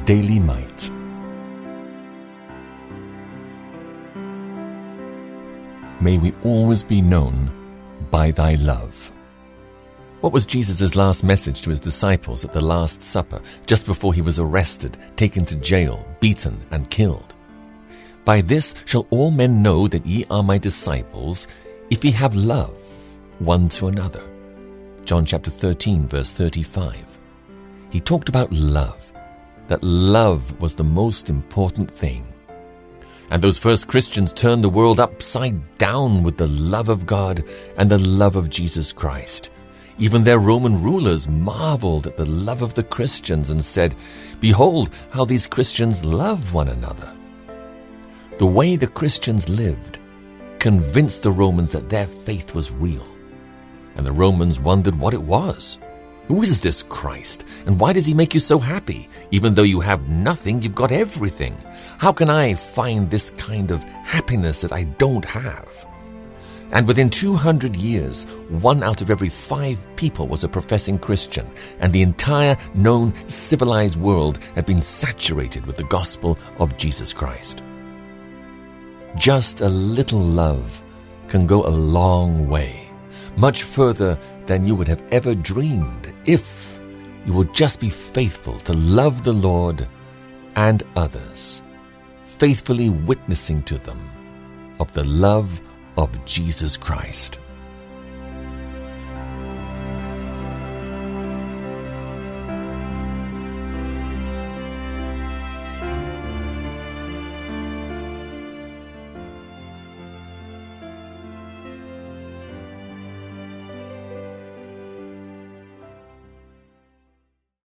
Daily Mite. May we always be known by thy love. What was Jesus' last message to his disciples at the Last Supper, just before he was arrested, taken to jail, beaten, and killed? By this shall all men know that ye are my disciples, if ye have love one to another. John chapter 13, verse 35. He talked about love, that love was the most important thing. And those first Christians turned the world upside down with the love of God and the love of Jesus Christ. Even their Roman rulers marveled at the love of the Christians and said, "Behold how these Christians love one another." The way the Christians lived convinced the Romans that their faith was real. And the Romans wondered what it was. Who is this Christ? And why does he make you so happy? Even though you have nothing, you've got everything. How can I find this kind of happiness that I don't have? And within 200 years, 1 out of every 5 people was a professing Christian, and the entire known civilized world had been saturated with the gospel of Jesus Christ. Just a little love can go a long way, much further than you would have ever dreamed, if you will just be faithful to love the Lord and others, faithfully witnessing to them of the love of Jesus Christ.